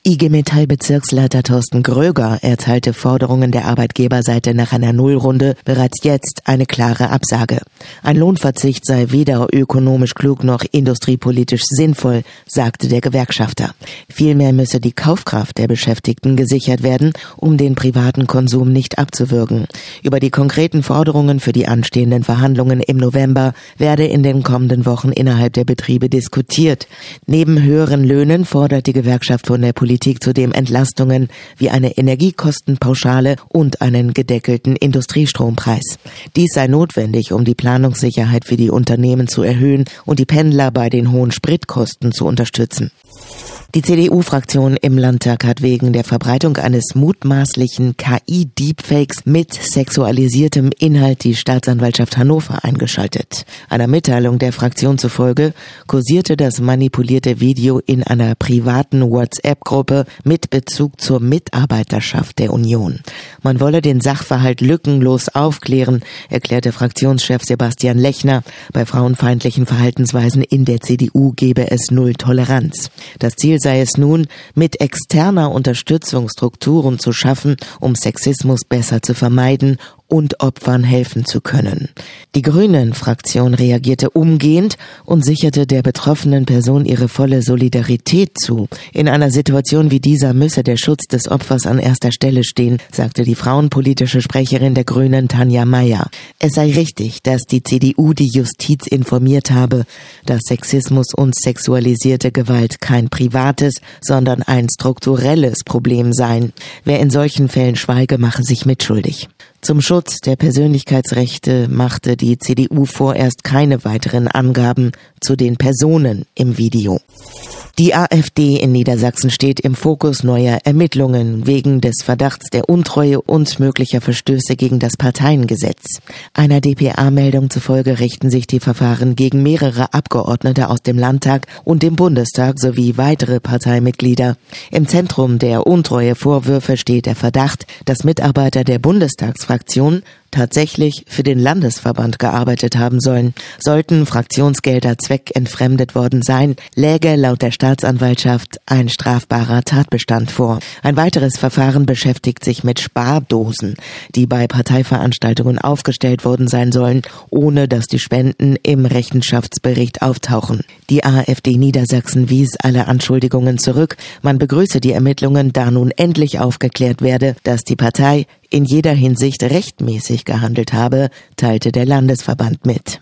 IG Metall-Bezirksleiter Thorsten Gröger erteilte Forderungen der Arbeitgeberseite nach einer Nullrunde bereits jetzt eine klare Absage. Ein Lohnverzicht sei weder ökonomisch klug noch industriepolitisch sinnvoll, sagte der Gewerkschafter. Vielmehr müsse die Kaufkraft der Beschäftigten gesichert werden, um den privaten Konsum nicht abzuwürgen. Über die konkreten Forderungen für die anstehenden Verhandlungen im November werde in den kommenden Wochen innerhalb der Betriebe diskutiert. Neben höheren Löhnen fordert die Gewerkschaft von der Politik zudem Entlastungen wie eine Energiekostenpauschale und einen gedeckelten Industriestrompreis. Dies sei notwendig, um die Planungssicherheit für die Unternehmen zu erhöhen und die Pendler bei den hohen Spritkosten zu unterstützen. Die CDU-Fraktion im Landtag hat wegen der Verbreitung eines mutmaßlichen KI-Deepfakes mit sexualisiertem Inhalt die Staatsanwaltschaft Hannover eingeschaltet. Einer Mitteilung der Fraktion zufolge kursierte das manipulierte Video in einer privaten WhatsApp-Gruppe mit Bezug zur Mitarbeiterschaft der Union. Man wolle den Sachverhalt lückenlos aufklären, erklärte Fraktionschef Sebastian Lechner. Bei frauenfeindlichen Verhaltensweisen in der CDU gebe es null Toleranz. Das Ziel sei es nun, mit externer Unterstützung Strukturen zu schaffen, um Sexismus besser zu vermeiden und Opfern helfen zu können. Die Grünen-Fraktion reagierte umgehend und sicherte der betroffenen Person ihre volle Solidarität zu. In einer Situation wie dieser müsse der Schutz des Opfers an erster Stelle stehen, sagte die frauenpolitische Sprecherin der Grünen Tanja Mayer. Es sei richtig, dass die CDU die Justiz informiert habe, dass Sexismus und sexualisierte Gewalt kein privates, sondern ein strukturelles Problem seien. Wer in solchen Fällen schweige, mache sich mitschuldig. Zum Schutz der Persönlichkeitsrechte machte die CDU vorerst keine weiteren Angaben zu den Personen im Video. Die AfD in Niedersachsen steht im Fokus neuer Ermittlungen wegen des Verdachts der Untreue und möglicher Verstöße gegen das Parteiengesetz. Einer dpa-Meldung zufolge richten sich die Verfahren gegen mehrere Abgeordnete aus dem Landtag und dem Bundestag sowie weitere Parteimitglieder. Im Zentrum der Untreuevorwürfe steht der Verdacht, dass Mitarbeiter der Bundestagsfraktion tatsächlich für den Landesverband gearbeitet haben sollen. Sollten Fraktionsgelder zweckentfremdet worden sein, läge laut der Staatsanwaltschaft ein strafbarer Tatbestand vor. Ein weiteres Verfahren beschäftigt sich mit Spardosen, die bei Parteiveranstaltungen aufgestellt worden sein sollen, ohne dass die Spenden im Rechenschaftsbericht auftauchen. Die AfD Niedersachsen wies alle Anschuldigungen zurück. Man begrüße die Ermittlungen, da nun endlich aufgeklärt werde, dass die Partei in jeder Hinsicht rechtmäßig gehandelt habe, teilte der Landesverband mit.